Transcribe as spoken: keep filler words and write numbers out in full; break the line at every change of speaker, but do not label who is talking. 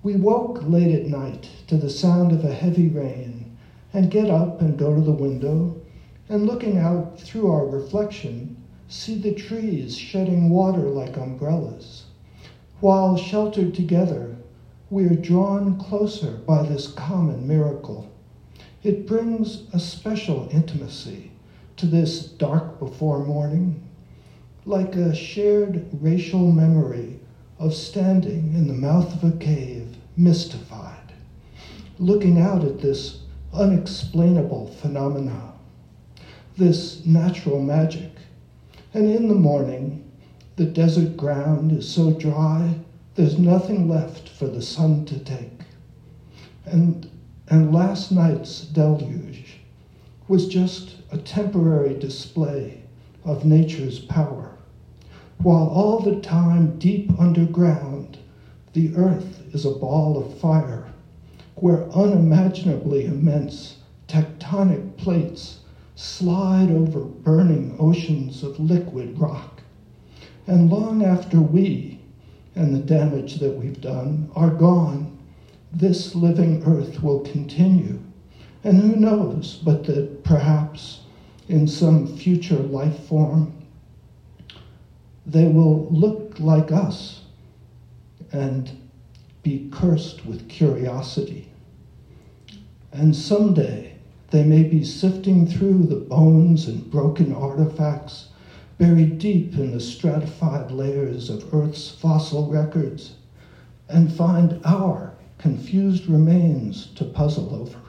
We woke late at night to the sound of a heavy rain and get up and go to the window and, looking out through our reflection, see the trees shedding water like umbrellas. While sheltered together, we are drawn closer by this common miracle. It brings a special intimacy to this dark before morning, like a shared racial memory of standing in the mouth of a cave, mystified, looking out at this unexplainable phenomena, this natural magic. And in the morning, the desert ground is so dry, there's nothing left for the sun to take. And, and last night's deluge was just a temporary display of nature's power, while all the time deep underground, the earth is a ball of fire, where unimaginably immense tectonic plates slide over burning oceans of liquid rock. And long after we, and the damage that we've done, are gone, this living earth will continue. And who knows but that perhaps in some future life form, they will look like us and be cursed with curiosity. And someday they may be sifting through the bones and broken artifacts buried deep in the stratified layers of Earth's fossil records and find our confused remains to puzzle over.